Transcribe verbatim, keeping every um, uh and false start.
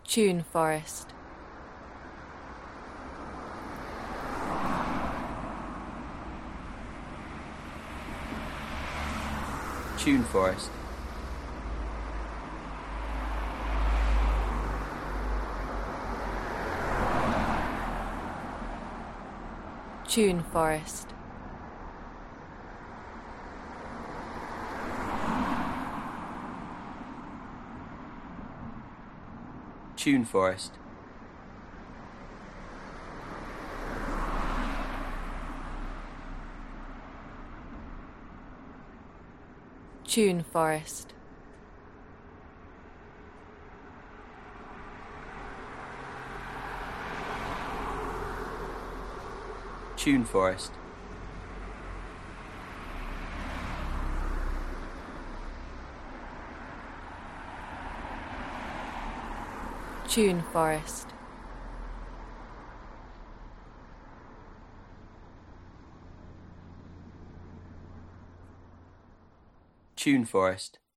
Tune Forest. Tune Forest. Tune Forest. Tune Forest. Tune Forest. Tune Forest. Tune Forest. Tune Forest.